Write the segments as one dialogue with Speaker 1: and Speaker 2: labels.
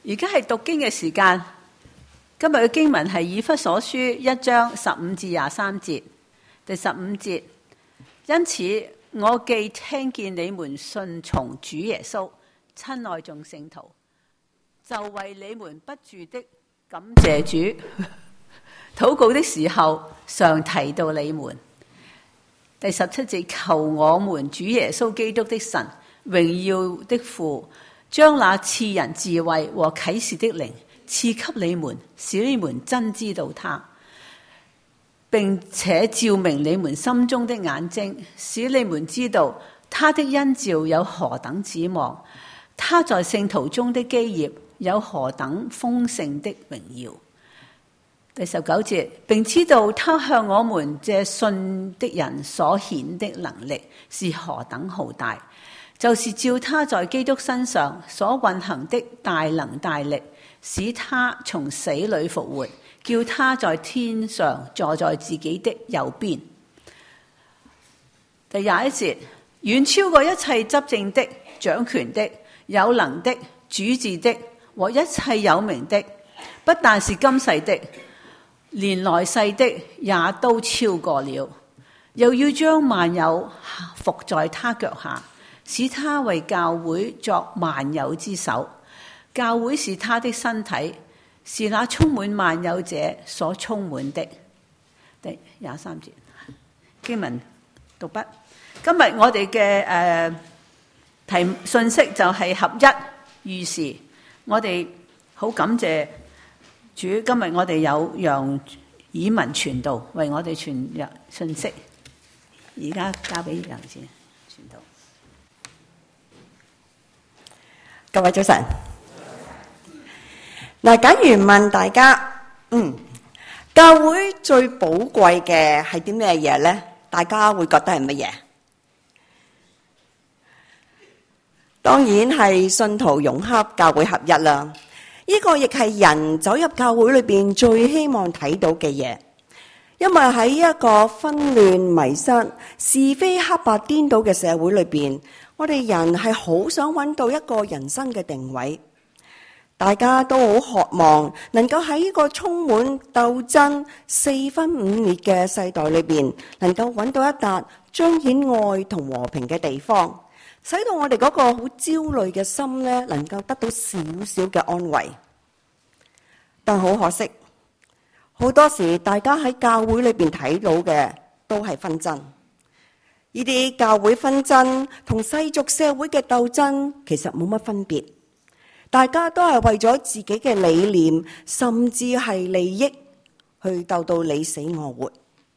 Speaker 1: 而家係讀經嘅時間。今日嘅經文係以弗所書1章15至23節，第15節。因此，我既聽見你們信從主耶穌，親愛眾聖徒，就為你們不住的感謝主。禱告的時候，常提到你們。第17節，求我們主耶穌基督的神，榮耀的父，將那賜人智慧和啟示的靈賜給你們，使你們真知道他，並且照明你們心中的眼睛，使你們知道他的恩召有何等指望，他在聖徒中的基業有何等豐盛的榮耀。第19節，並知道他向我們這信的人所顯的能力是何等浩大，就是照他在基督身上所運行的大能大力，使他從死裏復活，叫他在天上坐在自己的右邊。第21節，遠超過一切執政的、掌權的、有能的、主治的和一切有名的，不但是今世的，連來世的也都超過了，又要將萬有服在他腳下，使他為教會作萬有之首。教會是他的身體，是那充滿萬有者所充滿的。第23節經文讀畢。今日我哋嘅信息就係合一遇事。我哋好感謝主，今日我哋有讓以文傳道為我哋傳入信息。而家交俾楊先傳道。
Speaker 2: 各位早晨。嗱，假如問大家，教會最寶貴嘅係啲咩嘢呢？大家會覺得係乜嘢？當然係信徒融合、教會合一啦。呢個亦係人走入教會裏邊最希望睇到嘅嘢，因為喺一個紛亂、迷失、是非黑白顛倒嘅社會裏邊，我哋人係好想揾到一個人生嘅定位。大家都好渴望能夠喺呢個充滿鬥爭、四分五裂嘅世代裏邊，能夠揾到一笪彰顯愛同和平嘅地方，使到我哋嗰個好焦慮嘅心呢，能夠得到少少嘅安慰。但好可惜，好多時大家喺教會裏邊睇到嘅都係紛爭。呢啲教會紛爭同世俗社會嘅鬥爭其實冇乜分別，大家都係為咗自己嘅理念，甚至係利益去鬥到你死我活。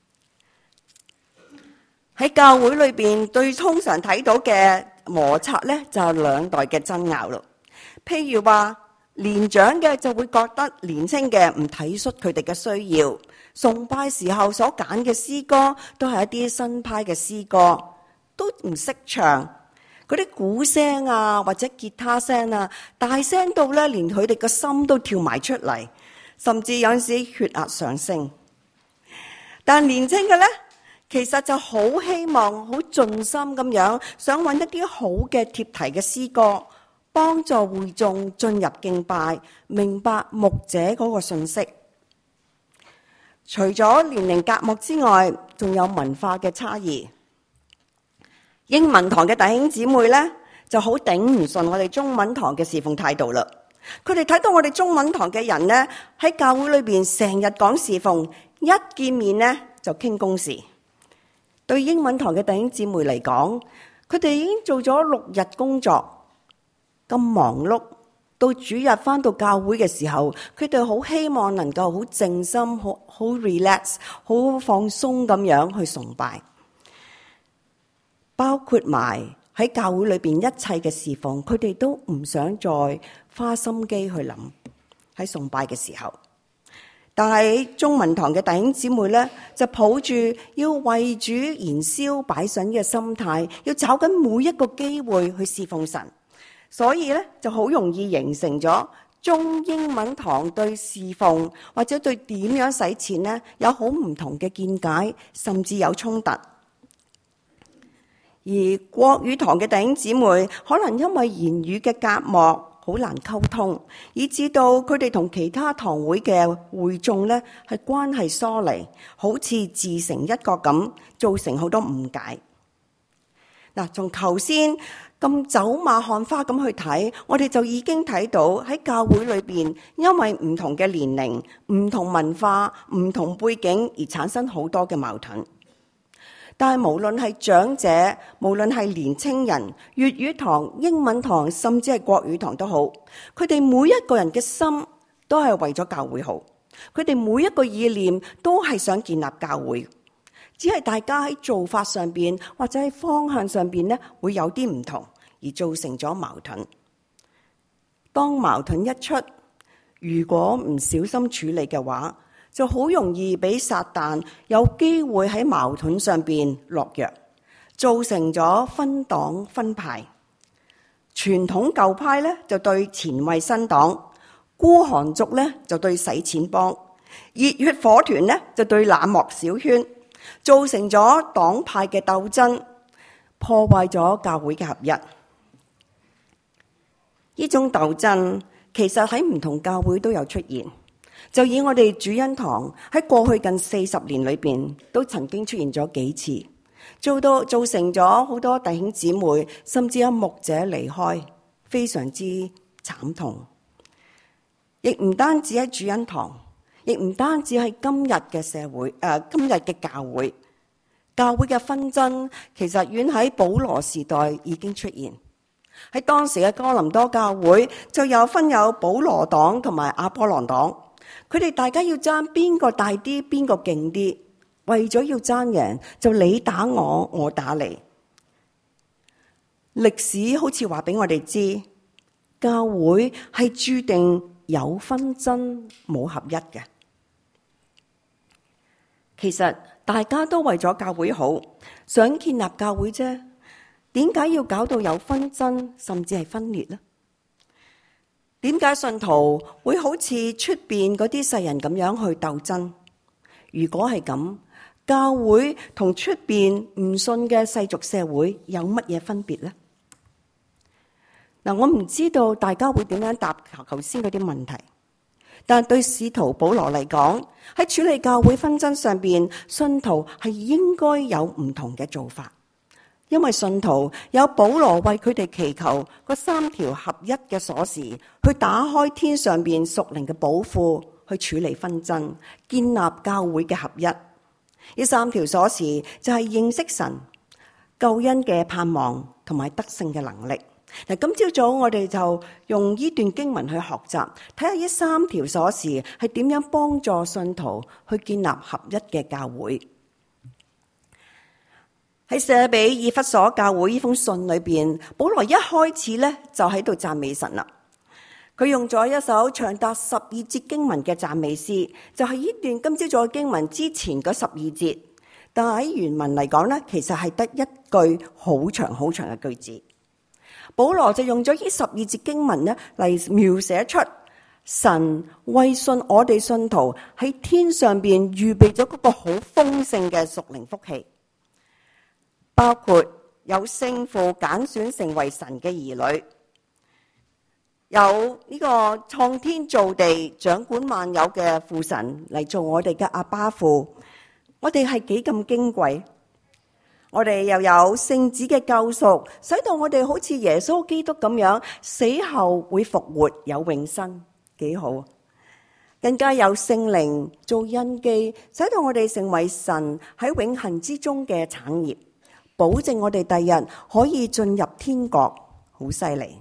Speaker 2: 喺教會裏邊，最通常睇到嘅摩擦呢，就係兩代嘅爭拗咯。譬如話年長嘅就會覺得年輕嘅唔體恤佢哋嘅需要，崇拜時候所揀嘅詩歌都係一啲新派嘅詩歌，都唔識唱。嗰啲鼓聲啊，或者吉他聲啊，大聲到咧，連佢哋個心都跳埋出嚟，甚至有陣時血壓上升。但年輕嘅咧，其實就好希望、好盡心咁樣，想揾一啲好嘅貼題嘅詩歌，幫助會眾進入敬拜，明白牧者嗰個信息。除咗年齡隔膜之外，仲有文化嘅差異。英文堂嘅弟兄姊妹呢，就好頂唔順我哋中文堂嘅侍奉態度啦。佢哋睇到我哋中文堂嘅人呢，喺教會裏邊成日講侍奉，一見面呢就傾公事。對英文堂嘅弟兄姊妹嚟講，佢哋已經做咗6日工作，咁忙碌，到主日返到教會嘅時候，佢哋好希望能夠好靜心、好 relax、好放鬆咁樣去崇拜。包括埋喺教會裏邊一切嘅侍奉，佢哋都唔想再花心機去諗喺崇拜嘅時候。但係中文堂嘅弟兄姊妹呢，就抱住要為主燃燒擺上嘅心態，要找緊每一個機會去侍奉神，所以呢，就好容易形成咗中英文堂對侍奉或者對點樣使錢呢，有好唔同嘅見解，甚至有衝突。而國語堂嘅弟兄姊妹可能因為言語嘅隔膜， 好難溝通，以致到佢哋同其他堂會嘅會眾呢係關係疏離，好似自成一國咁，造成好多誤解。嗱，從頭先咁走馬看花咁去睇，我哋就已經睇到喺教會裏邊，因為唔同嘅年齡、唔同文化、唔同背景而產生好多嘅矛盾。但係無論係長者，無論係年青人，粵語堂、英文堂，甚至係國語堂都好，佢哋每一個人嘅心都係為咗教會好，佢哋每一個意念都係想建立教會，只係大家喺做法上邊或者喺方向上邊呢會有啲唔同，而造成咗矛盾。當矛盾一出，如果唔小心處理嘅話，就好容易俾撒旦有機會喺矛盾上邊落藥，造成咗分黨分派。傳統舊派咧就對前衛新黨，孤寒族咧就對洗錢幫，熱血火團咧就對冷漠小圈，造成咗黨派嘅鬥爭，破壞咗教會嘅合一。呢種鬥爭其實喺唔同教會都有出現。就以我哋主恩堂喺過去近40年裏邊，都曾經出現咗幾次，造成咗好多弟兄姊妹，甚至有牧者離開，非常之慘痛。亦唔單止喺主恩堂，亦唔單止喺今日嘅社會，今日嘅教會嘅紛爭，其實遠喺保羅時代已經出現。喺當時嘅哥林多教會就分有保羅黨同埋亞波羅黨。佢哋大家要爭邊個大啲，邊個勁啲，為咗要爭贏，就你打我，我打你。歷史好似話俾我哋知，教會係注定有紛爭冇合一嘅。其實大家都為咗教會好，想建立教會啫，點解要搞到有紛爭，甚至係分裂呢？點解信徒會好似出邊嗰啲世人咁樣去鬥爭？如果係咁，教會同出邊唔信嘅世俗社會有乜嘢分別呢？嗱，我唔知道大家會點樣答頭先嗰啲問題，但對使徒保羅嚟講，喺處理教會紛爭上邊，信徒係應該有唔同嘅做法。因為信徒有保羅為佢哋祈求嗰3條合一嘅鎖匙，去打開天上邊屬靈嘅寶庫，去處理紛爭，建立教會嘅合一。呢3條鎖匙就係認識神、救恩嘅盼望同埋得勝嘅能力。嗱，今朝早我哋就用呢段經文去學習，睇下呢3條鎖匙係點樣幫助信徒去建立合一嘅教會。喺寫俾以弗所教會呢封信裏邊，保羅一開始咧就喺度讚美神啦。佢用咗一首長達12節經文嘅讚美詩，就係呢段今朝早嘅經文之前嗰12節。但係喺原文嚟講咧，其實係得一句好長好長嘅句子。保羅就用咗呢12節經文咧嚟描寫出神為我哋信徒喺天上邊預備咗嗰個好豐盛嘅屬靈福氣。包括有聖父揀選成為神嘅兒女，有呢個創天造地掌管萬有嘅父神嚟做我哋嘅阿爸父，我哋係幾咁矜貴。我哋又有聖子嘅救贖，使到我哋好似耶穌基督咁樣，死後會復活有永生，幾好。更加有聖靈做印記，使到我哋成為神喺永恆之中嘅產業，保證我哋第日可以進入天國，好犀利。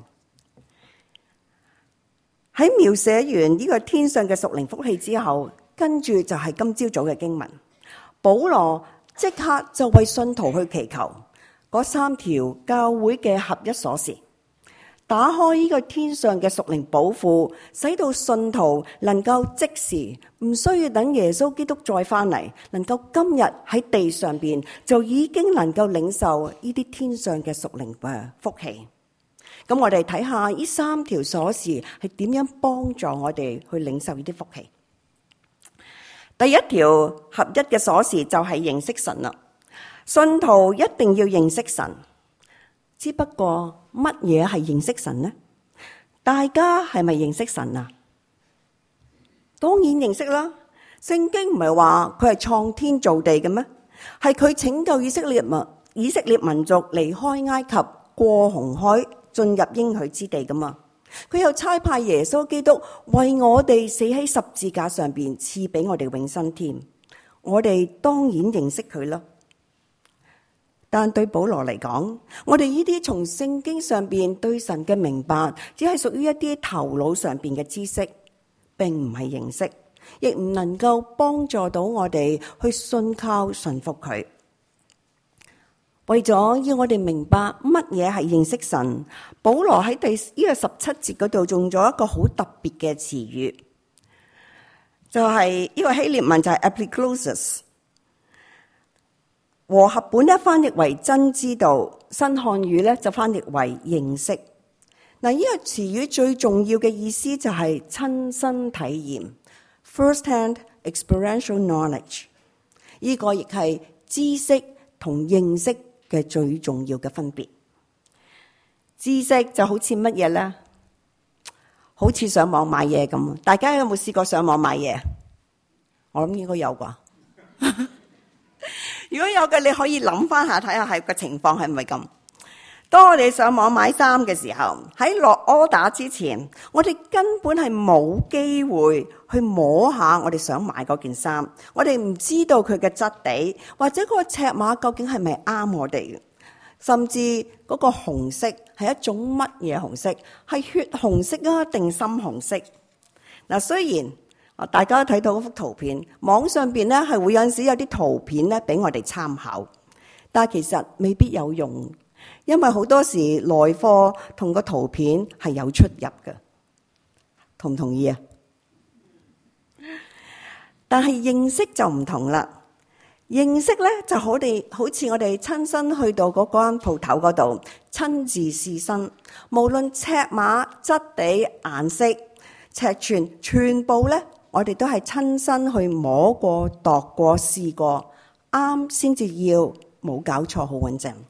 Speaker 2: 喺描寫完呢個天上嘅屬靈福氣之後，跟住就係今朝早嘅經文。保羅即刻就為信徒去祈求嗰3條教會嘅合一鎖匙，打開呢個天上嘅屬靈寶庫，使到信徒能夠即時唔需要等耶穌基督再翻嚟，能夠今日喺地上邊就已經能夠領受呢啲天上嘅屬靈嘅福氣。咁我哋睇下呢3條鎖匙係點樣幫助我哋去領受呢啲福氣。第一條合一嘅鎖匙就係認識神啦。信徒一定要認識神，只不過乜嘢係認識神呢？ 大家係咪認識神啊？當然認識啦。聖經唔係話佢係創天造地嘅咩？係佢拯救以色列民族離開埃及，過紅海，進入應許之地噶嘛。佢又差派耶穌基督為我哋死喺十字架上邊，賜俾我哋永生添。我哋當然認識佢啦。但對保羅嚟講，我哋呢啲從聖經上邊對神嘅明白，只係屬於一啲頭腦上邊嘅知識，並唔係認識，亦唔能夠幫助到我哋去信靠順服佢。為咗要我哋明白乜嘢係認識神，保羅喺呢個17節嗰度用咗一個好特別嘅詞語，就係呢個希臘文就係 epiklousis， 和合本咧翻譯為真知道，新漢語咧就翻譯為認識。嗱，呢個詞語最重要嘅意思就係親身體驗 ，first-hand experiential knowledge。呢個亦係知識同認識嘅最重要嘅分別。知識就好似乜嘢呢？好似上網買嘢咁。大家有冇試過上網買嘢？我諗應該有啩。如果有嘅，你可以諗翻下，睇下係個情況係咪咁。當我哋上網買衫嘅時候，喺落 order 之前，我哋根本係冇機會去摸下我哋想買嗰件衫，我哋唔知道佢嘅質地或者嗰個尺碼究竟係咪啱我哋嘅，甚至嗰個紅色係一種乜嘢紅色，係血紅色啊定深紅色。嗱，雖然大家睇到嗰幅圖片，網上邊咧係會有陣時有啲圖片咧俾我哋參考，但係其實未必有用。因為好多時內貨同個圖片係有出入嘅，同唔同意啊？但係認識就唔同啦。認識咧就好似我哋親身去到嗰間鋪頭嗰度，親自試身，無論尺碼、質地、顏色、尺寸，全部咧我哋都係親身去摸過、度過、試過，啱先至要，冇搞錯，好穩陣。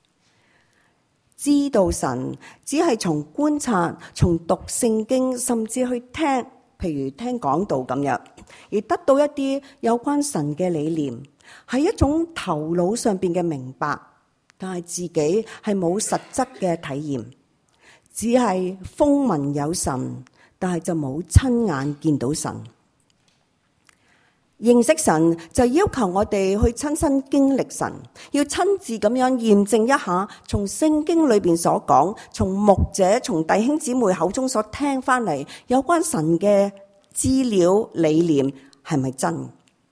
Speaker 2: 知道神只係從觀察、從讀聖經，甚至去聽，譬如聽講道咁樣，而得到一啲有關神嘅理念，係一種頭腦上邊嘅明白，但係自己係冇實質嘅體驗，只係風聞有神，但係就冇親眼見到神。認識神就要求我哋去親身經歷神，要親自咁樣驗證一下，從聖經裏邊所講，從牧者、從弟兄姊妹口中所聽翻嚟有關神嘅資料理念係咪真？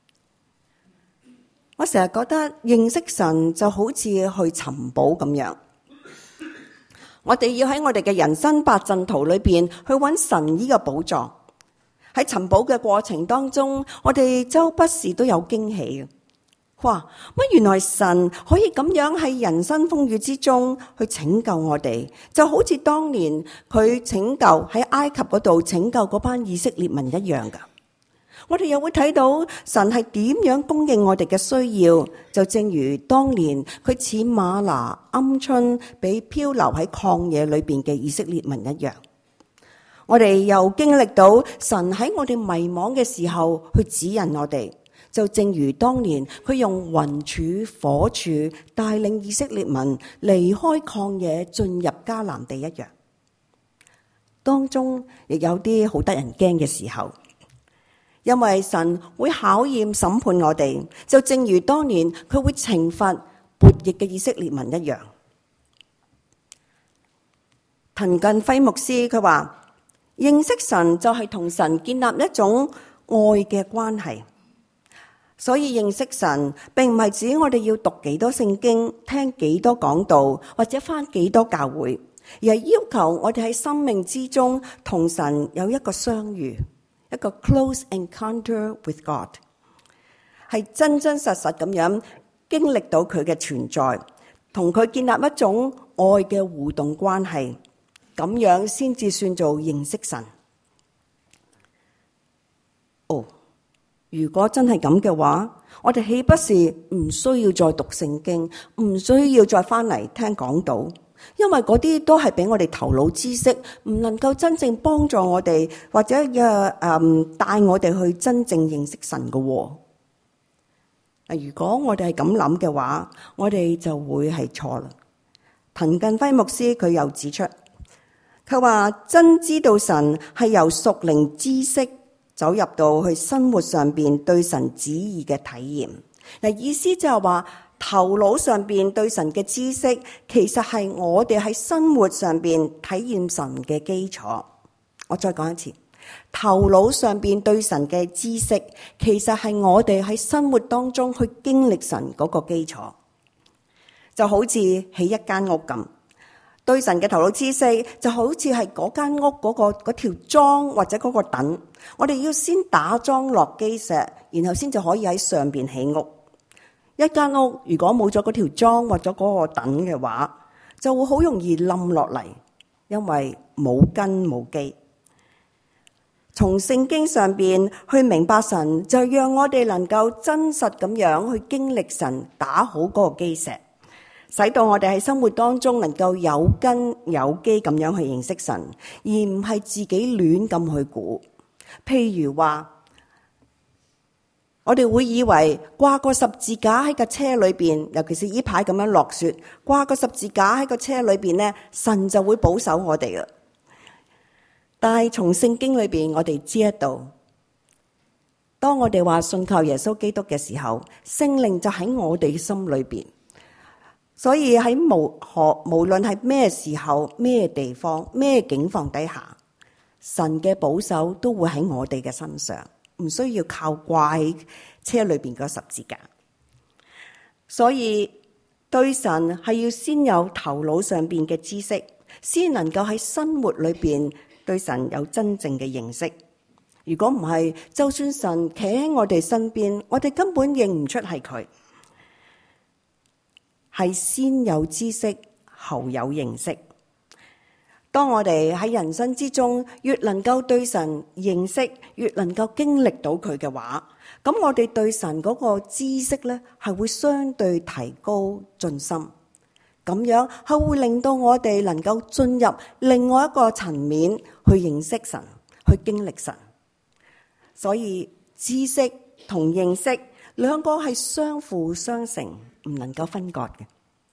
Speaker 2: 我成日覺得認識神就好似去尋寶咁樣，我哋要喺我哋嘅人生八陣圖裏邊去揾神呢個寶藏。喺尋寶嘅過程當中，我哋周不時都有驚喜嘅。哇！乜原來神可以咁樣喺人生風雨之中去拯救我哋，就好似當年佢拯救喺埃及嗰度拯救嗰班以色列民一樣噶。我哋又會睇到神係點樣供應我哋嘅需要，就正如當年佢似嗎哪、鵪鶉俾漂流喺曠野裏邊嘅以色列民一樣。我哋又經歷到神喺我哋迷惘嘅時候去指引我哋，就正如當年佢用雲柱火柱帶領以色列民離開曠野進入迦南地一樣。當中亦有啲好得人驚嘅時候，因為神會考驗審判我哋，就正如當年佢會懲罰悖逆嘅以色列民一樣。滕近輝牧師佢話，認識神就係同神建立一種愛嘅關係，所以認識神並唔係指我哋要讀幾多聖經、聽幾多講道或者返幾多教會，而係要求我哋喺生命之中同神有一個相遇，一個 close encounter with God， 係真真實實咁樣經歷到佢嘅存在，同佢建立一種愛嘅互動關係。咁樣先至算做認識神。如果真係咁嘅話，我哋豈不是唔需要再讀聖經，唔需要再翻嚟聽講道， 因為嗰啲都係俾我哋頭腦知識，唔能夠真正幫助我哋，或者帶我哋去真正認識神嘅。如果我哋係咁諗嘅話，我哋就會係錯啦。滕近輝牧師佢又指出，佢話真知道神係由屬靈知識走入到去生活上邊對神旨意嘅體驗。嗱，意思就係話頭腦上邊對神嘅知識，其實係我哋喺生活上邊體驗神嘅基礎。我再講一次，頭腦上邊對神嘅知識，其實係我哋喺生活當中去經歷神嗰個基礎。就好似起一間屋咁，對神嘅頭腦知識就好似係嗰間屋嗰條樁或者嗰個躉，我哋要先打樁落基石，然後先就可以喺上邊起屋。一間屋如果冇咗嗰條樁或者嗰個躉嘅話，就會好容易冧落嚟，因為冇根冇基。從聖經上邊去明白神，就讓我哋能夠真實咁樣去經歷神，打好嗰個基石，使到我哋喺生活當中能夠有根有基咁樣去認識神，而唔係自己亂咁去估。譬如話，我哋會以為掛個十字架喺架車裏邊，尤其是呢排咁樣落雪，掛個十字架喺個車裏邊呢，神就會保守我哋啦。但係從聖經裏邊，我哋知道，當我哋話信靠耶穌基督嘅時候，聖靈就喺我哋心裏邊。所以喺無論係咩時候、咩地方、咩境況底下，神嘅保守都會喺我哋嘅身上，唔需要靠掛喺車裏邊個十字架。所以對神係要先有頭腦上邊嘅知識，先能夠喺生活裏邊對神有真正嘅認識。如果唔係，就算神企喺我哋身邊，我哋根本認唔出係佢。係先有知識，後有認識。當我哋喺人生之中越能夠對神認識，越能夠經歷到佢嘅話，咁我哋對神嗰個知識呢，係會相對提高進心。咁樣係會令到我哋能夠進入另外一個層面去認識神，去經歷神。所以知識同認識兩個係相輔相成，唔能夠分割嘅。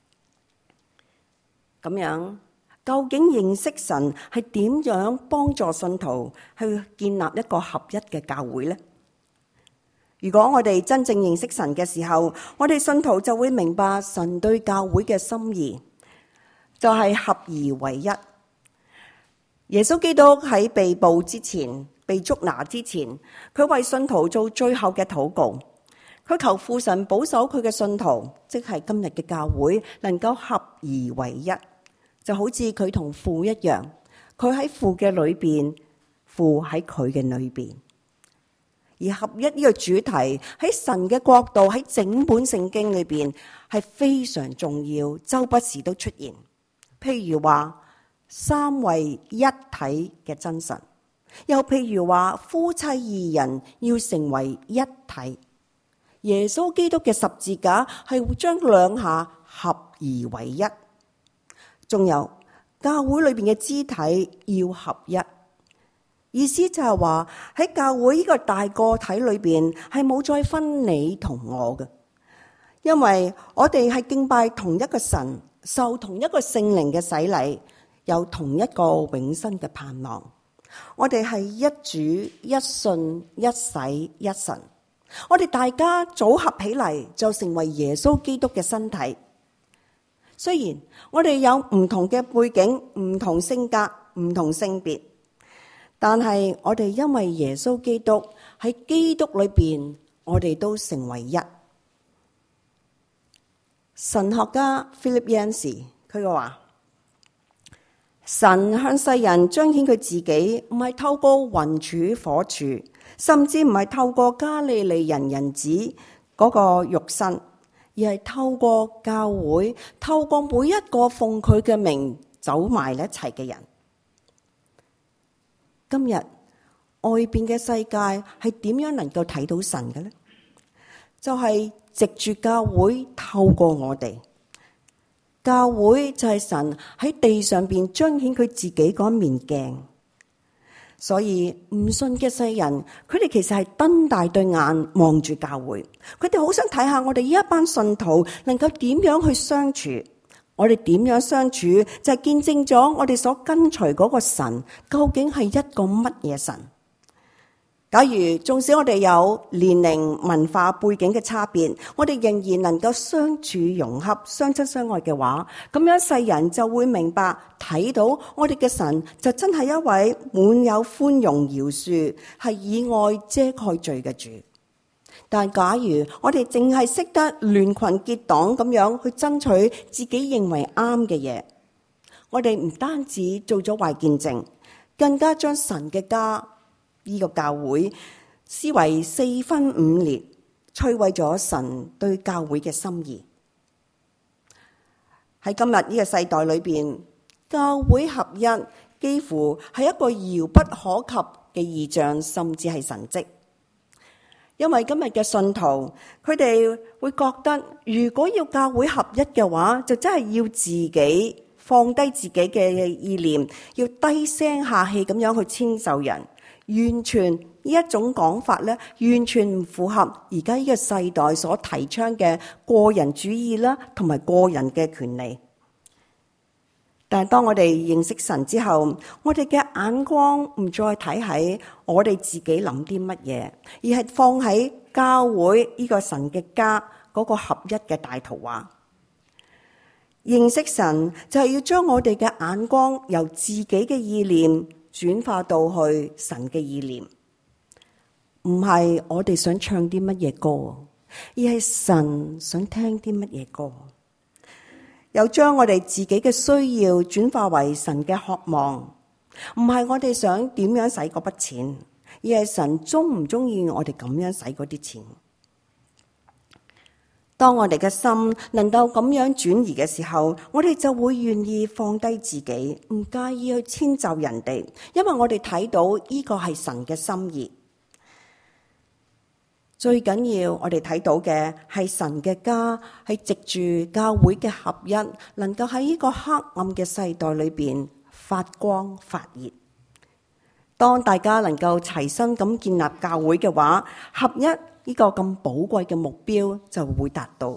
Speaker 2: 咁樣，究竟認識神係點樣幫助信徒去建立一個合一嘅教會呢？如果我哋真正認識神嘅時候，我哋信徒就會明白神對教會嘅心意，就係合而為一。耶穌基督喺被捕之前，被捉拿之前，佢為信徒做最後嘅禱告。佢求父神保守佢嘅信徒，即係今日嘅教會，能夠合而為一，就好似佢同父一樣，佢喺父嘅裏邊，父喺佢嘅裏邊。而合一呢個主題喺神嘅國度，喺整本聖經裏邊係非常重要，周不時都出現。譬如話三位一體嘅真神，又譬如話夫妻二人要成為一體。耶穌基督嘅十字架係會將兩下合而為一，仲有教會裏邊嘅肢體要合一，意思就係話喺教會呢個大個體裏邊係冇再分你同我嘅，因為我哋係敬拜同一個神，受同一個聖靈嘅洗禮，有同一個永生嘅盼望。我哋係一主、一信、一洗、一神。我哋大家組合起嚟就成為耶穌基督嘅身體。雖然我哋有唔同嘅背景、唔同性格、唔同性別，但係我哋因為耶穌基督喺基督裏邊，我哋都成為一。神學家 Philip Yancey 佢話：神向世人彰顯佢自己，唔係透過雲柱火柱，甚至唔係透過加利利人子嗰個肉身，而係透過教會，透過每一個奉佢嘅名走埋一齊嘅人。今日外邊嘅世界係點樣能夠睇到神嘅呢？就係藉住教會透過我哋， 教會就係神喺地上邊彰顯佢自己嗰一面鏡。所以唔信嘅世人，佢哋其實係瞪大對眼望住教會，佢哋好想睇下我哋呢一班信徒能夠點樣去相處。我哋點樣相處就係見證咗我哋所跟隨嗰個神究竟係一個乜嘢神。假如縱使我哋有年齡文化背景嘅差別，我哋仍然能夠相處融洽、相親相愛嘅話，咁樣世人就會明白睇到我哋嘅神就真係一位滿有寬容饒恕，係以愛遮蓋罪嘅主。但假如我哋淨係識得聯群結黨咁樣去爭取自己認為啱嘅嘢，我哋唔單止做咗壞見證，更加將神嘅家呢個教會視為四分五裂，摧毀咗神對教會嘅心意。喺今日呢個世代裏邊，教會合一幾乎係一個遙不可及嘅異象，甚至係神蹟。因為今日嘅信徒，佢哋會覺得，如果要教會合一嘅話，就真係要自己放低自己嘅意念，要低聲下氣咁樣去遷就人。完全呢一種講法咧，完全唔符合而家呢個世代所提倡嘅個人主義啦，同埋個人嘅權利。但係當我哋認識神之後，我哋嘅眼光唔再睇喺我哋自己諗啲乜嘢，而係放喺教會呢個神嘅家嗰個合一嘅大圖畫。認識神就係要將我哋嘅眼光由自己嘅意念轉化到去神嘅意念，唔係我哋想唱啲乜嘢歌，而係神想聽啲乜嘢歌。又將我哋自己嘅需要轉化為神嘅渴望，唔係我哋想點樣使嗰筆錢，而係神中唔中意我哋咁樣使嗰啲錢。當我哋嘅心能夠咁樣轉移嘅時候，我哋就會願意放低自己，唔介意去遷就人哋，因為我哋睇到呢個係神嘅心意。最緊要我哋睇到嘅係神嘅家，係藉住教會嘅合一，能夠喺呢個黑暗嘅世代裏邊發光發熱。當大家能夠齊心咁建立教會嘅話，合一呢個咁寶貴嘅目標就會達到。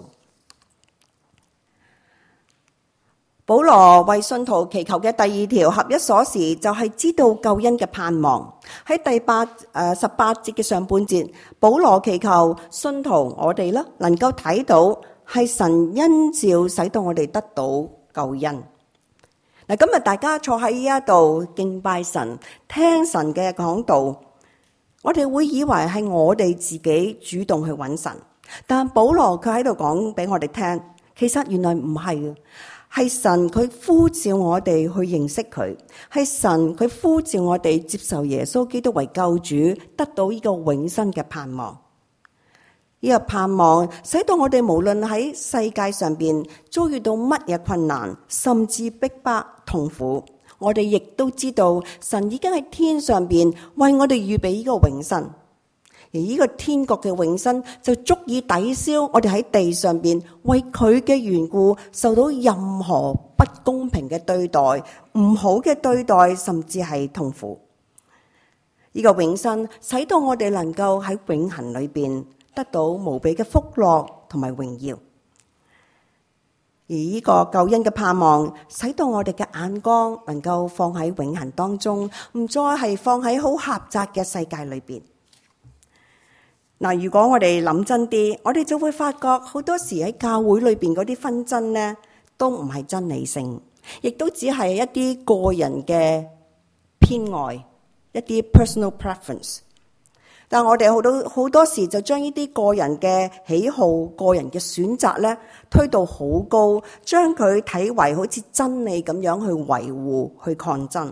Speaker 2: 保羅為信徒祈求嘅第二條合一鎖匙就係知道救恩嘅盼望。喺第18節嘅上半節，保羅祈求信徒我哋啦能夠睇到係神恩召使到我哋得到救恩。嗱，今日大家坐喺呢一度敬拜神，聽神嘅講道，我哋會以為係我哋自己主動去揾神，但保羅佢喺度講俾我哋聽，其實原來唔係。係神佢呼召我哋去認識佢，係神佢呼召我哋接受耶穌基督為救主，得到呢個永生嘅盼望。呢個盼望使到我哋無論喺世界上邊遭遇到乜嘢困難，甚至逼迫痛苦，我哋亦都知道神已經喺天上邊為我哋預備呢個永生。而呢個天國嘅永生就足以抵消我哋喺地上邊為佢嘅緣故受到任何不公平嘅對待、唔好嘅對待，甚至係痛苦。呢個永生使到我哋能夠喺永恆裏邊得到無比嘅福樂同埋榮耀。而呢個救恩嘅盼望使到我哋嘅眼光能夠放喺永恆當中，唔再係放喺好狹窄嘅世界裏邊。嗱，如果我哋諗真啲，我哋就會發覺好多時喺教會裏邊嗰啲紛爭呢，都唔係真理性，亦都只係一啲個人嘅偏愛，一啲 personal preference。但我哋好多時就將呢啲個人嘅喜好、個人嘅選擇呢，推到好高，將佢睇為好似真理咁樣去維護、去抗爭。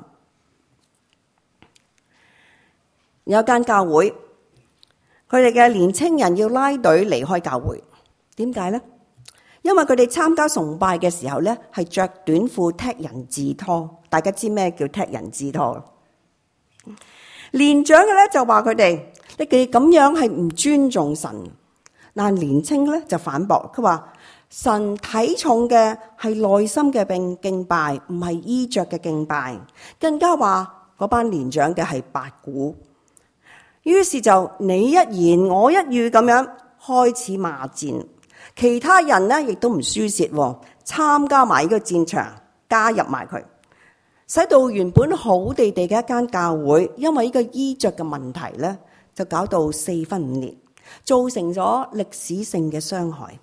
Speaker 2: 有一間教會，佢哋嘅年青人要拉隊離開教會，點解呢？因為佢哋參加崇拜嘅時候呢，係着短褲踢人字拖。大家知咩叫踢人字拖？年長嘅呢就話佢哋，你哋咁樣係唔尊重神。但年青呢就反駁，佢話神睇重嘅係內心嘅敬拜，唔係衣着嘅敬拜。更加話嗰班年長嘅係八股，於是就你一言我一語咁樣開始罵戰。其他人呢亦都唔輸蝕，參加埋呢個戰場，加入埋佢，使到原本好地地嘅一間教會，因為呢個衣着嘅問題呢，就搞到4分5裂，造成咗歷史性嘅傷害。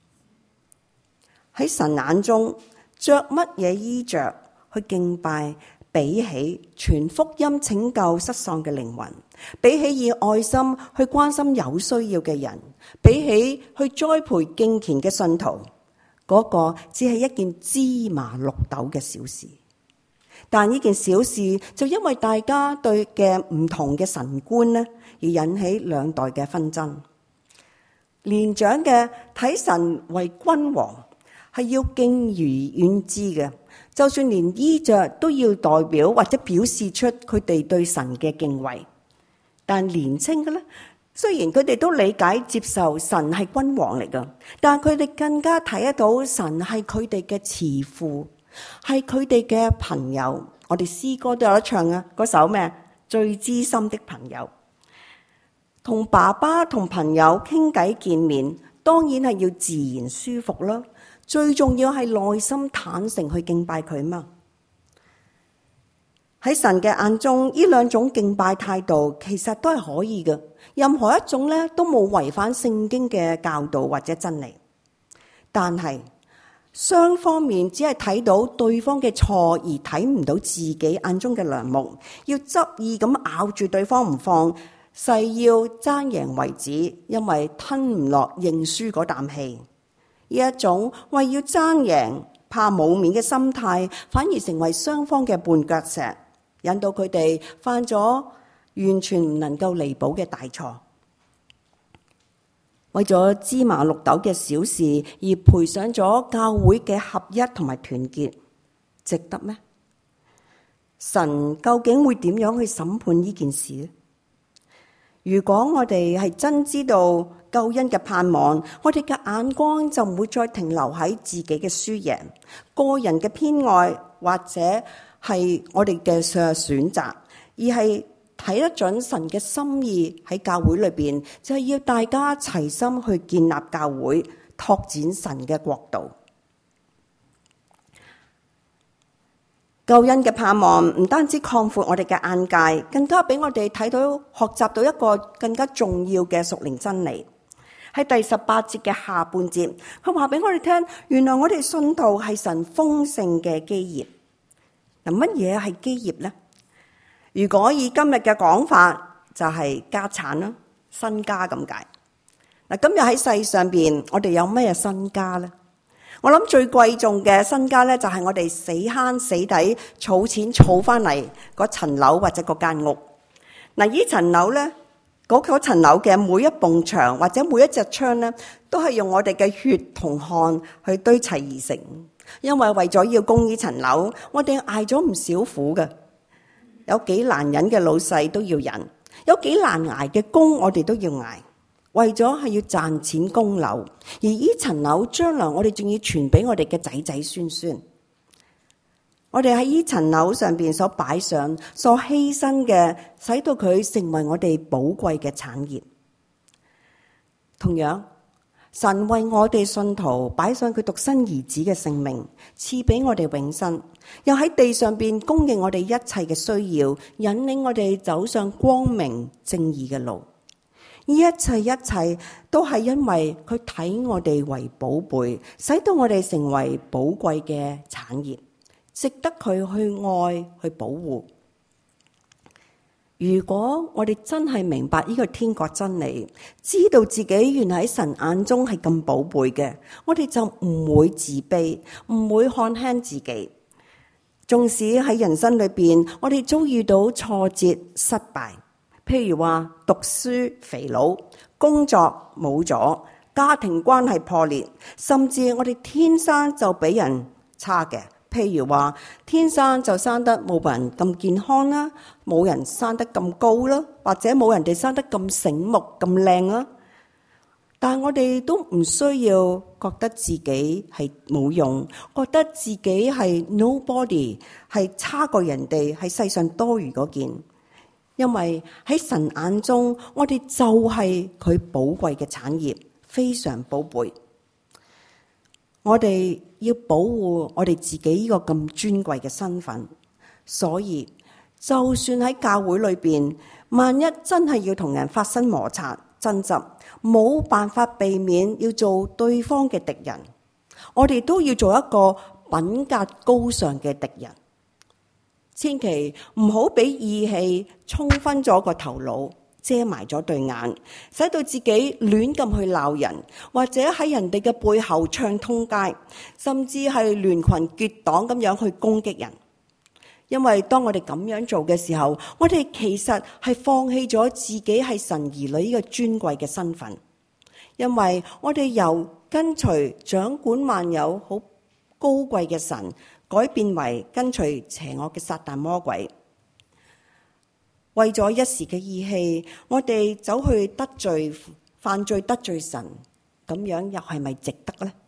Speaker 2: 喺神眼中，着乜嘢衣着去敬拜，比起傳福音拯救失喪嘅靈魂，比起以愛心去關心有需要嘅人，比起去栽培敬虔嘅信徒，嗰個只係一件芝麻綠豆嘅小事。但呢件小事就因為大家對嘅唔同嘅神觀呢，而引起2代嘅紛爭。年長嘅睇神為君王，係要敬而遠之嘅，就算連衣着都要代表或者表示出佢哋對神嘅敬畏。但年青嘅咧，雖然佢哋都理解接受神係君王嚟噶，但佢哋更加睇得到神係佢哋嘅慈父，係佢哋嘅朋友。我哋詩歌都有得唱啊，嗰首咩？最知心的朋友。同爸爸同朋友傾偈見面，當然係要自然舒服啦。最重要係內心坦誠去敬拜佢嘛。喺神嘅眼中，呢2種敬拜態度其實都係可以嘅，任何一種咧都冇違反聖經嘅教導或者真理。但係雙方面只係睇到對方嘅錯，而睇唔到自己眼中嘅樑木，要執意咁咬住對方唔放，誓要爭贏為止，因為吞唔落認輸嗰啖氣。呢一種為要爭贏、怕冇面嘅心態，反而成為雙方嘅絆腳石，引到佢哋犯咗完全唔能夠彌補嘅大錯。為咗芝麻綠豆嘅小事而賠上咗教會嘅合一同埋團結，值得咩？神究竟會點樣去審判呢件事呢？如果我哋係真知道救恩嘅盼望，我哋嘅眼光就唔會再停留喺自己嘅輸贏、個人嘅偏愛，或者係我哋嘅選擇，而係睇得準神嘅心意喺教會裏邊，就係要大家齊心去建立教會，拓展神嘅國度。救恩嘅盼望唔單止擴闊我哋嘅眼界，更加俾我哋睇到學習到一個更加重要嘅屬靈真理。喺第18節嘅下半節，佢話俾我哋聽，原來我哋信徒係神豐盛嘅基業。嗱，乜嘢係基業呢？如果以今日嘅講法，就係家產啦，身家咁解。嗱，今日喺世上邊，我哋有咩身家呢？我諗最貴重嘅身家咧，就係我哋死慳死抵儲錢儲翻嚟嗰層樓或者嗰間屋。嗱，呢層樓咧，嗰層樓嘅每一埲牆或者每一隻窗咧，都係用我哋嘅血同汗去堆砌而成。因為為咗要供呢層樓，我哋捱咗唔少苦嘅。有幾難忍嘅老細都要忍，有幾難捱嘅工我哋都要捱。為咗係要賺錢供樓，而呢層樓將來我哋仲要傳俾我哋嘅仔仔孫孫。我哋喺呢層樓上邊所擺上、所犧牲嘅，使到佢成為我哋寶貴嘅產業。同樣，神為我哋信徒擺上佢獨生兒子嘅性命，賜俾我哋永生，又喺地上邊供應我哋一切嘅需要，引領我哋走上光明正義嘅路。呢一切都係因為佢睇我哋為寶貝，使到我哋成為寶貴嘅產業，值得佢去愛去保護。如果我哋真係明白呢個天國真理，知道自己原來喺神眼中係咁寶貝嘅，我哋就唔會自卑，唔會看輕自己。縱使喺人生裏邊，我哋遭遇到挫折、失敗。譬如話讀書肥佬，工作冇咗，家庭關係破裂，甚至我哋天生就比人差嘅。譬如話天生就生得冇人咁健康啦，冇人生得咁高啦，或者冇人哋生得咁醒目咁靚啦。 但我哋都唔需要覺得自己係冇用，覺得自己係 nobody， 係差過人哋，係世上多餘嗰件。因為喺神眼中，我哋就係佢寶貴嘅產業，非常寶貝。我哋要保護我哋自己呢個咁尊貴嘅身份，所以就算喺教會裏邊，萬一真係要同人發生摩擦爭執，冇辦法避免要做對方嘅敵人，我哋都要做一個品格高尚嘅敵人。千祈唔好俾義氣沖昏咗個頭腦，遮埋咗對眼，使到自己亂咁去鬧人，或者喺人哋嘅背後唱通街，甚至係聯群結黨咁樣去攻擊人。因為當我哋咁樣做嘅時候，我哋其實係放棄咗自己係神兒女呢個尊貴嘅身份。因為我哋由跟隨掌管萬有好高貴嘅神，改變為跟隨邪惡嘅撒旦魔鬼，為咗一時嘅義氣，我哋走去犯罪得罪神，咁樣又係咪值得呢？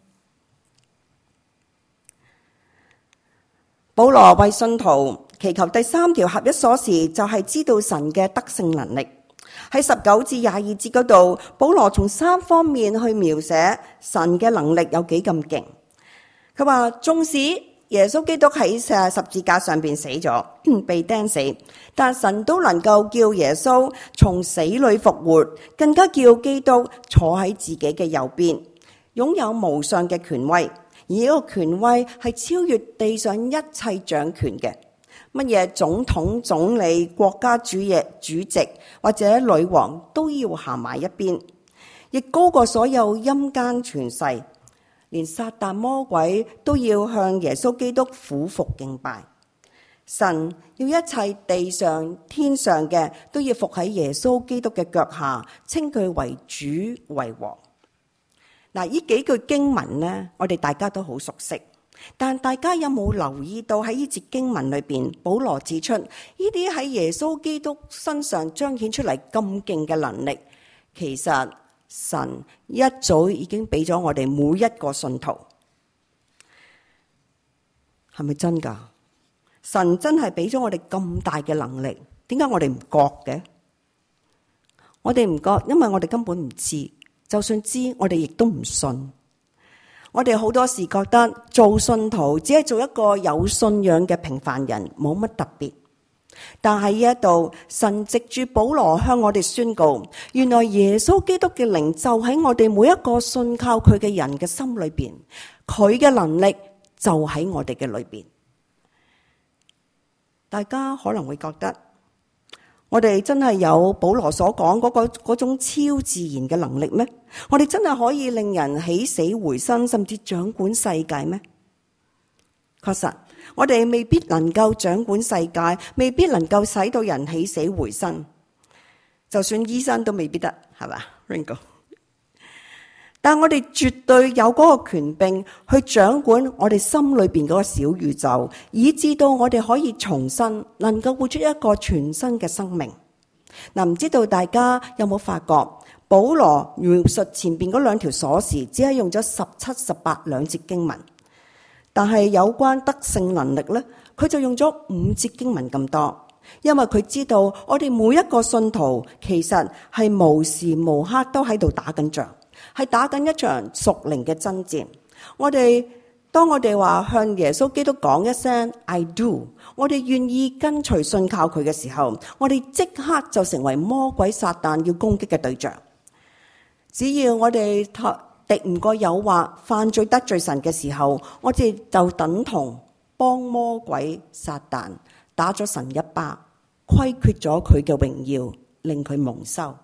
Speaker 2: 保羅為信徒祈求第三條合一鎖匙，就係知道神嘅得勝能力。喺19至22節嗰度，保羅從3方面去描寫神嘅能力有幾咁勁。佢話縱使耶穌基督喺十字架上邊死咗，被釘死，但神都能夠叫耶穌從死裏復活，更加叫基督坐喺自己嘅右邊，擁有無上嘅權威。而呢個權威係超越地上一切掌權嘅，乜嘢總統、總理、國家主席或者女王都要行埋一邊，亦高過所有陰間權勢。連撒旦魔鬼都要向耶穌基督俯伏敬拜，神要一切地上天上嘅都要伏喺耶穌基督嘅腳下，稱佢為主為王。嗱，呢幾句經文呢，我哋大家都好熟悉，但大家有冇留意到喺呢節經文裏邊，保羅指出呢啲喺耶穌基督身上彰顯出嚟咁勁嘅能力，其實神一早已經俾咗我哋每一個信徒，係咪真㗎？神真係俾咗我哋咁大嘅能力，點解我哋唔覺嘅？我哋唔覺，因為我哋根本唔知，就算知，我哋亦都唔信。我哋好多時覺得做信徒只係做一個有信仰嘅平凡人，冇乜特別。但係呢一度，神藉住保羅向我哋宣告，原來耶穌基督嘅靈就喺我哋每一個信靠佢嘅人嘅心裏邊，佢嘅能力就喺我哋嘅裏邊。大家可能會覺得，我哋真係有保羅所講嗰種超自然嘅能力咩？我哋真係可以令人起死回生，甚至掌管世界咩？確實，我哋未必能夠掌管世界，未必能夠使到人起死回生，就算醫生都未必得，係嘛 Ringo？ 但我哋絕對有嗰個權柄去掌管我哋心裏邊嗰個小宇宙，以致到我哋可以重生，能夠活出一個全新嘅生命。嗱，唔知道大家有冇發覺，保羅描述前邊嗰兩條鎖匙，只係用咗17、18兩節經文。但係有關得勝能力呢，佢就用咗5節經文咁多，因為佢知道我哋每一個信徒其實係無時無刻都喺度打緊仗，係打緊一場屬靈嘅爭戰。當我哋話向耶穌基督講一聲 I do， 我哋願意跟隨信靠佢嘅時候，我哋即刻就成為魔鬼撒旦要攻擊嘅對象。只要我哋敵唔過誘惑，犯罪得罪神嘅時候，我哋就等同幫魔鬼撒旦打咗神一巴，虧缺咗佢嘅榮耀，令佢蒙羞。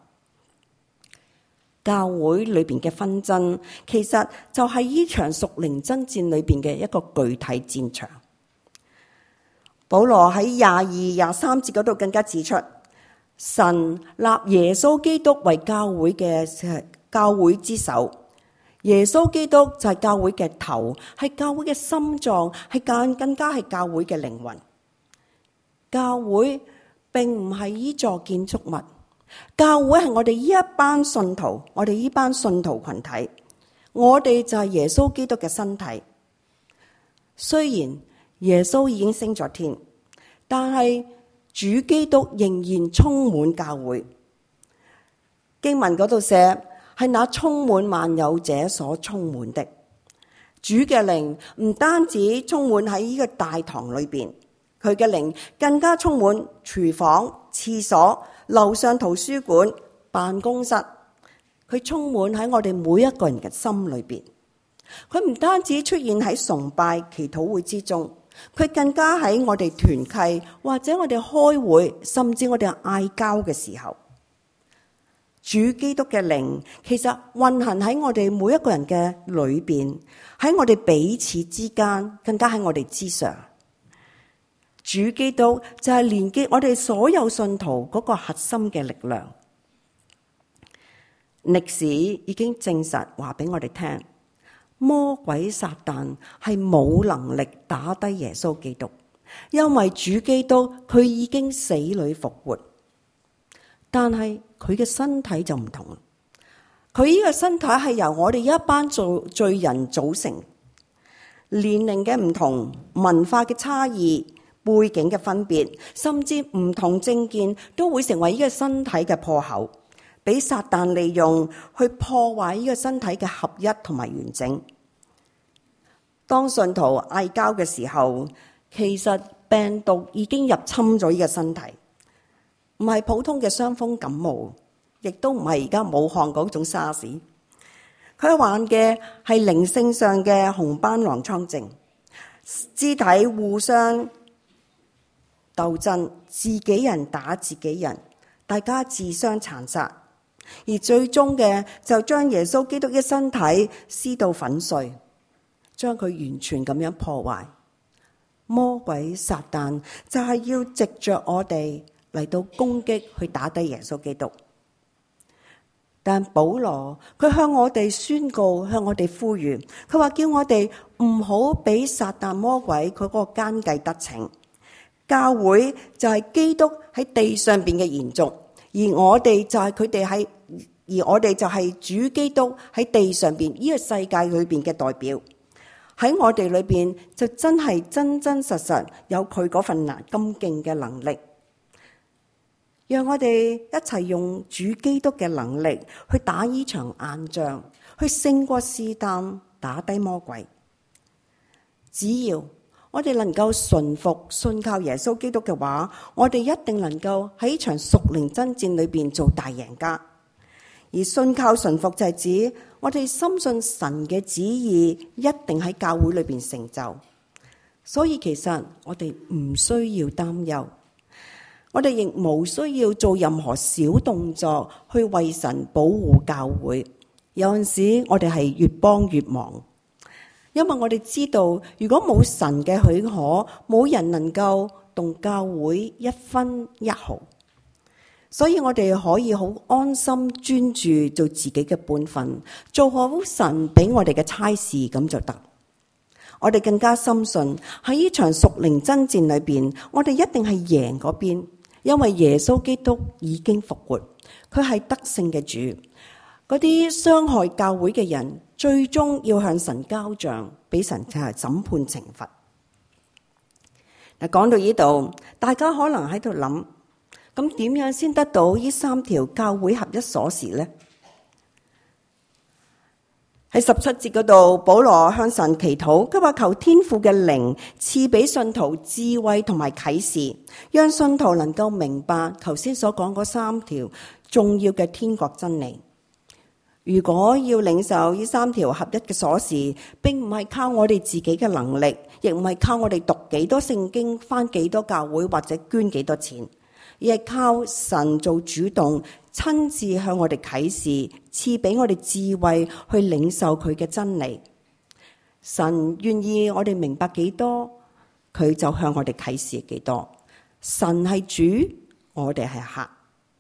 Speaker 2: 教會裏邊嘅紛爭，其實就係呢場屬靈爭戰裏邊嘅一個具體戰場。保羅喺22、23節嗰度更加指出，神立耶穌基督為教會之首。耶穌基督就係教會嘅頭，係教會嘅心臟，係更加係教會嘅靈魂。教會並唔係呢座建築物， 教會係我哋呢一班信徒，我哋呢班信徒群體，我哋就係耶穌基督嘅身體。雖然耶穌已經升咗天，但係主基督仍然充滿教會。經文嗰度寫，係那充滿萬有者所充滿的。主嘅靈唔單止充滿喺呢個大堂裏邊，佢嘅靈更加充滿廚房、廁所、樓上圖書館、辦公室。佢充滿喺我哋每一個人嘅心裏邊。佢唔單止出現喺崇拜、祈禱會之中，佢更加喺我哋團契或者我哋開會，甚至我哋嗌交嘅時候，主基督嘅靈其實運行喺我哋每一個人嘅裏邊，喺我哋彼此之間，更加喺我哋之上。主基督就係連結我哋所有信徒嗰個核心嘅力量。歷史已經證實話俾我哋聽，魔鬼撒旦係冇能力打低耶穌基督，因為主基督佢已經死裏復活。但係佢嘅身體就唔同，佢呢個身體係由我哋一班罪人組成，年齡嘅唔同、文化嘅差異、背景嘅分別，甚至唔同政見都會成為呢個身體嘅破口，俾撒旦利用去破壞呢個身體嘅合一同埋完整。當信徒嗌交嘅時候，其實病毒已經入侵咗呢個身體。唔係普通嘅傷風感冒，亦都唔係而家武漢嗰種沙士。佢患嘅係靈性上嘅紅斑狼瘡症，肢體互相鬥爭，自己人打自己人，大家自相殘殺，而最終嘅就將耶穌基督嘅身體撕到粉碎，將佢完全咁樣破壞。魔鬼撒旦就係要藉着我哋嚟到攻擊，去打低耶穌基督。但保羅佢向我哋宣告，向我哋呼籲，佢話叫我哋唔好俾撒旦魔鬼佢嗰個奸計得逞。教會就係基督喺地上邊嘅延續，而我哋就係佢哋喺，而我哋就係主基督喺地上邊呢個世界裏邊嘅代表。喺我哋裏邊就真係真真實實有佢嗰份咁勁嘅能力。讓我哋一齊用主基督嘅能力去打呢場硬仗，去勝過試探，打低魔鬼。只要我哋能夠順服、信靠耶穌基督嘅話，我哋一定能夠喺呢場屬靈爭戰裏邊做大贏家。而信靠順服就係指我哋深信神嘅旨意一定喺教會裏邊成就，所以其實我哋唔需要擔憂。我哋亦無需要做任何小動作去為神保護教會。有陣時我哋係越幫越忙，因為我哋知道如果冇神嘅許可，冇人能夠動教會一分一毫。所以我哋可以好安心專注做自己嘅本分，做好神俾我哋嘅差事，咁就得。我哋更加深信喺呢場屬靈爭戰裏邊，我哋一定係贏嗰邊。因為耶穌基督已經復活，佢係得勝嘅主。嗰啲傷害教會嘅人，最終要向神交賬，俾神係審判懲罰。嗱，講到呢度，大家可能喺度諗，咁點樣先得到呢3條教會合一鎖匙呢？喺17節嗰度，保羅向神祈禱，佢話求天父嘅靈賜俾信徒智慧同埋啟示，讓信徒能夠明白頭先所講嗰3條重要嘅天國真理。如果要領受呢3條合一嘅鎖匙，並唔係靠我哋自己嘅能力，亦唔係靠我哋讀幾多聖經、返幾多教會或者捐幾多錢，而係靠神做主動，親自向我哋啟示，賜俾我哋智慧去領受佢嘅真理。神願意我哋明白幾多，佢就向我哋啟示幾多。神係主，我哋係客。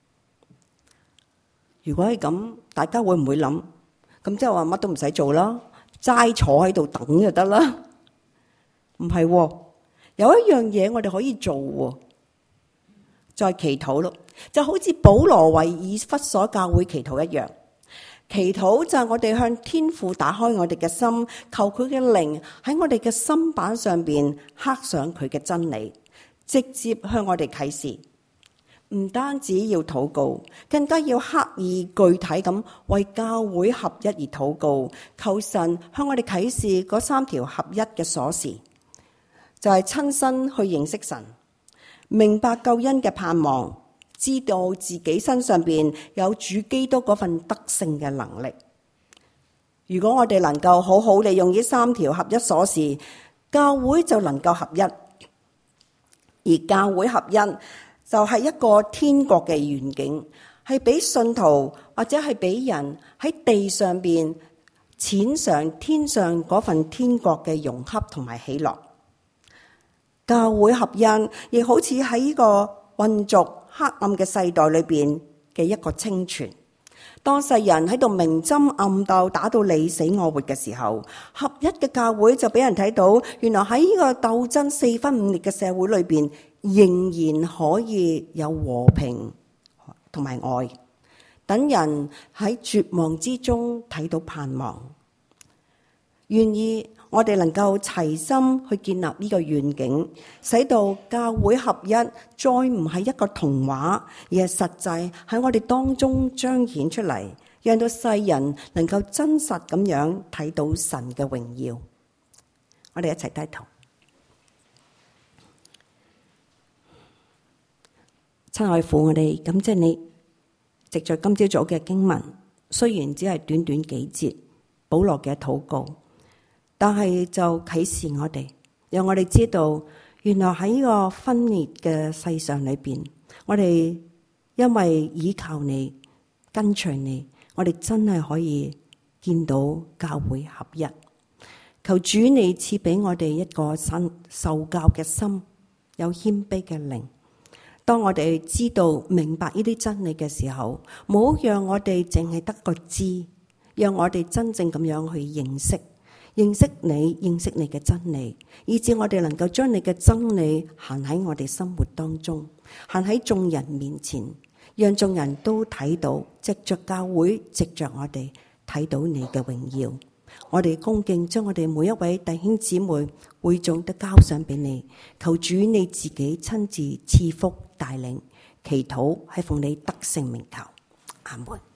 Speaker 2: 如果係咁，大家會唔會諗？咁即係話乜都唔使做啦，齋坐喺度等就得啦？唔係，有一樣嘢我哋可以做，就係祈禱咯。 就好似保羅為以弗所教會祈禱一樣。祈禱就係我哋向天父打開我哋嘅心，求佢嘅靈喺我哋嘅心板上邊刻上佢嘅真理，直接向我哋啟示。唔單止要禱告，更加要刻意具體咁為教會合一而禱告，求神向我哋啟示嗰3條合一嘅鎖匙，就係親身去認識神，明白救恩嘅盼望，知道自己身上邊有主基督嗰份得勝嘅能力。如果我哋能夠好好利用呢3條合一鎖匙，教會就能夠合一。而教會合一就係一個天國嘅願景，係俾信徒或者係俾人喺地上邊踐上天上嗰份天國嘅融洽同埋喜樂。教會合一亦好似喺呢個混濁黑暗嘅世代裏邊嘅一個清泉。當世人喺度明爭暗鬥，打到你死我活嘅時候，合一嘅教會就俾人睇到，原來喺呢個鬥爭4分5裂嘅社會裏邊，仍然可以有和平同埋愛，等人喺絕望之中睇到盼望。願意我哋能夠齊心去建立呢個願景，使到教會合一再唔係一個童話，而係實際喺我哋當中彰顯出嚟，讓到世人能夠真實咁樣睇到神嘅榮耀。我哋一齊低頭。親愛父，我哋感謝你，藉着今朝早嘅經文，雖然只係短短幾節保羅嘅禱告，但係就啟示我哋，讓我哋知道，原來喺呢個分裂嘅世上裏邊，我哋因為依靠你、跟隨你，我哋真係可以見到教會合一。求主你賜俾我哋一個受教嘅心，有謙卑嘅靈。當我哋知道明白呢啲真理嘅時候，唔好讓我哋淨係得個知，讓我哋真正咁樣去認識你嘅真理，以致我哋能夠將你嘅真理行喺我哋生活當中，行喺眾人面前，讓眾人都睇到，藉着教會，藉着我哋睇到你嘅榮耀。我哋恭敬將我哋每一位弟兄姊妹會眾都交上俾你，求主你自己親自賜福帶領，祈禱係奉你得勝名求，阿門。